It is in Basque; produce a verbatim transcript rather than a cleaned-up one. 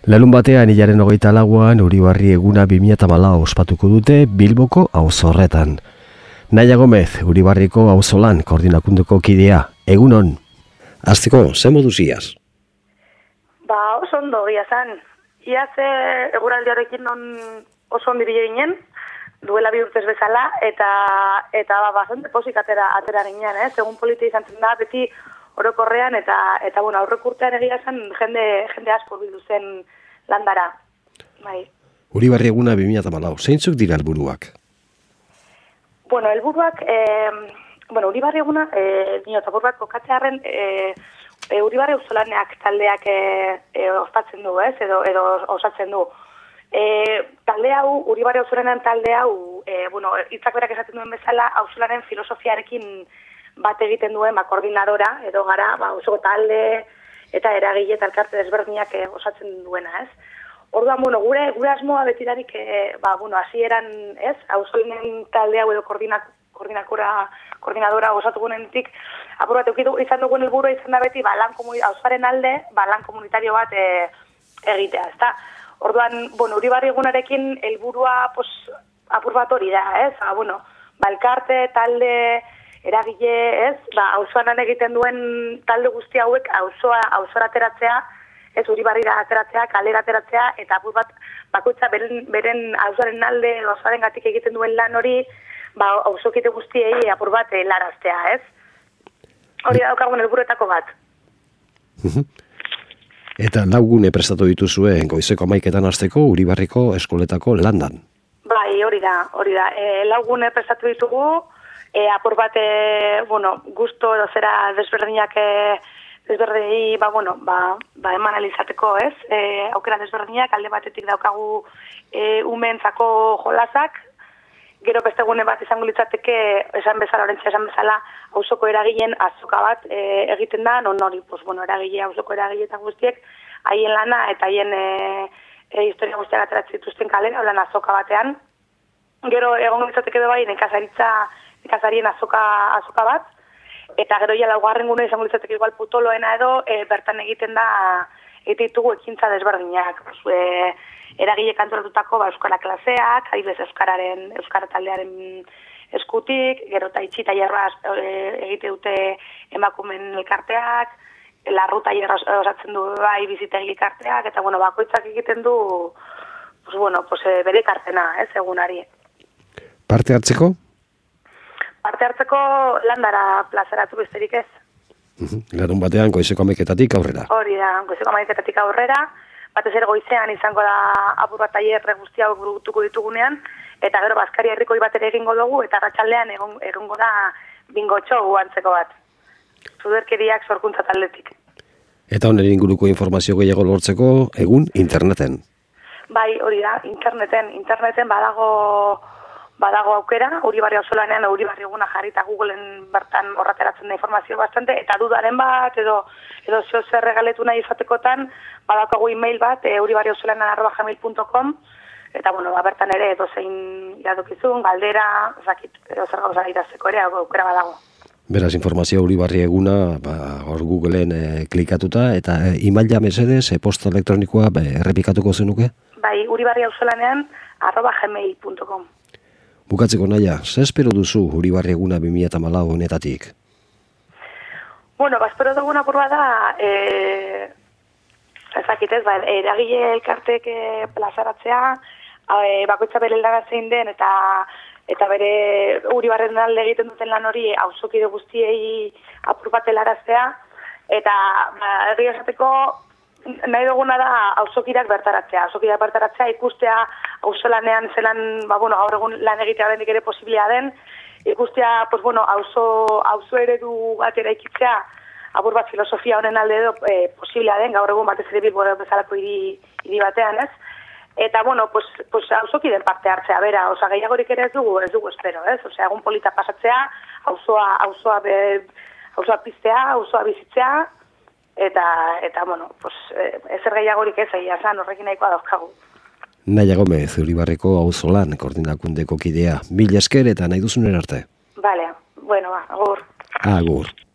Larun batean hilaren hogeita lauan Uribarri eguna bi mila hamalau ospatuko dute Bilboko auzorretan. Naia Gomez, Uribarriko auzolan koordinakundeko kidea, egunon. Hasteko, ze moduz iaz? Ba, oso ondo, ia zan. Iaz eguraldiarekin non oso ondi bile ginen, duela bi urtez bezala, eta eta ba, bastante pozik atera, atera ginen, eh? Segun politi izan zen da, beti orokorrean, eta, eta bueno, aurrek urtean egia zen jende, jende asko bildu zen landara. Bai. Uribarri eguna bi mila hamalau, zeintzuk dira helburuak? Bueno, helburuak, eh, bueno, Uribarri eguna, eh, dino, eta bat kokatzearen, eh, e, Uribarri auzolaneak taldeak eh, eh, ospatzen du, ez, edo, edo osatzen du. E, talde hau, Uribarri auzolanean talde hau, e, bueno, hitzak berak esaten duen bezala, auzolanen filosofiarekin bat egiten duen, ba, koordinadora, edo gara, ba, auzoko talde eta eragile eta elkarte desberdinak eh, osatzen duena, ez. Orduan, bueno, gure, gure asmoa betidarik, eh, ba, bueno, hasieran, ez, auzolanen talde hau edo koordinak, koordinakora, koordinadora osatu gunenetik, apur bat eukidu izan dugun helburua izan da beti, ba, lan auzaren alde, ba, lan komunitario bat e, egitea, ezta. Orduan, bueno, Uribarri egunarekin helburua, pues, apur bat hori da, ez, ba, bueno, balkarte, talde, eragile, ez, ba, auzoan egiten duen talde guzti hauek auzoa, auzora ateratzea, ez, Uribarrira ateratzea, kalera ateratzea, eta apur bat, bakoitza beren, beren auzoaren alde, auzoaren gatik egiten duen lan hori, ba, auzokite guztiei apur bat eh, laraztea, ez? Hori daukagun helburuetako bat. Eta laugune prestatu dituzue goizeko hamaiketan hasteko Uribarriko eskoletako landan. Bai, hori da, hori da. E, laugune prestatu ditugu, e, apur bat, e, bueno, gusto edo zera desberdinak e, desberdinei, ba, bueno, ba, ba eman alizateko, ez? E, aukera desberdinak, alde batetik daukagu e, umeentzako jolasak, gero beste gune bat izango litzateke, esan bezala, orentxe esan bezala, auzoko eragileen azoka bat e, egiten da, non hori, pues, bueno, eragile, auzoko eragile eta guztiek, haien lana eta haien e, e, historia guztiak ateratzen dituzten kalera, lan azoka batean. Gero egon litzateke edo bai, nekazaritza, nekazarien azoka, azoka bat, eta gero ja laugarren gune izango litzateke igual putoloena edo, e, bertan egiten da, egiten ditugu ekintza desberdinak, pues, e, eragile kantoratutako ba, euskara klaseak, adibidez euskararen, euskara taldearen eskutik, gero eta itxi tailerraz e, egite dute emakumen elkarteak, larru tailerra osatzen du bai bizitegi elkarteak, eta bueno, bakoitzak egiten du pues, bueno, pues, e, bere kartena, ez, egunari. Parte hartzeko? Parte hartzeko landara plazaratu besterik ez. Larun batean goizeko hamaiketatik aurrera. Hori da, goizeko hamaiketatik aurrera, batez ere goizean izango da apur bat tailer guzti hau burutuko ditugunean, eta gero Baskari herrikoi bat ere egingo dugu, eta arratsaldean egon, egongo da bingotxo guantzeko bat. Zuderkeriak sorkuntza taldetik. Eta honen inguruko informazio gehiago lortzeko egun interneten. Bai, hori da, interneten, interneten badago badago aukera, Uribarri auzolanean Uribarri eguna jarrita Googleen bertan horrateratzen da informazio bastante, eta dudaren bat, edo edo zeo zer regaletu nahi izatekotan, badakagu email bat, e, uribarri auzolanean arroba gmail punto com, eta bueno, ba, bertan ere edo zein iradokizun, galdera, zakit, edo zer gauza idazteko ere, aukera badago. Beraz, informazio Uribarri eguna, ba, hor Googleen e, klikatuta, eta e, emaila mesedez, e, posta elektronikoa be, errepikatuko zenuke? Bai, Uribarri auzolanean arroba gmail punto com. Bukatzeko naia, ze espero duzu Uribarri eguna bi mila hamalau honetatik? Bueno, ba, espero duguna burua da, e, ezakitez, ba, eragile elkartek e, plazaratzea, e, bakoitza bere lana zein den, eta eta bere Uribarren alde egiten duten lan hori auzokide guztiei apur bat helaraztea, eta ba, egia esateko nahi duguna da auzokirak bertaratzea, auzokirak bertaratzea ikustea auzolanean zelan, ba, bueno, gaur egun lan egitea bendik ere posiblea den, ikustea, pues, bueno, auzo, auzo eredu bat eraikitzea, apur bat filosofia honen alde edo e, posiblea den, gaur egun batez ere Bilbo bezalako hiri, hiri batean, ez? Eta, bueno, pues, pues auzokiden parte hartzea, bera, oza, gehiagorik ere ez dugu, ez dugu espero, ez? Osea, egun polita pasatzea, auzoa, auzoa, be, auzoa piztea, auzoa bizitzea, eta, eta bueno, pues, ezer gehiagorik ez, egia zan, horrekin nahikoa dauzkagu. Naia Gomez, Uribarriko auzolan koordinakundeko kidea. Mil esker eta nahi duzunen arte. Vale, bueno, ba, agur. Agur.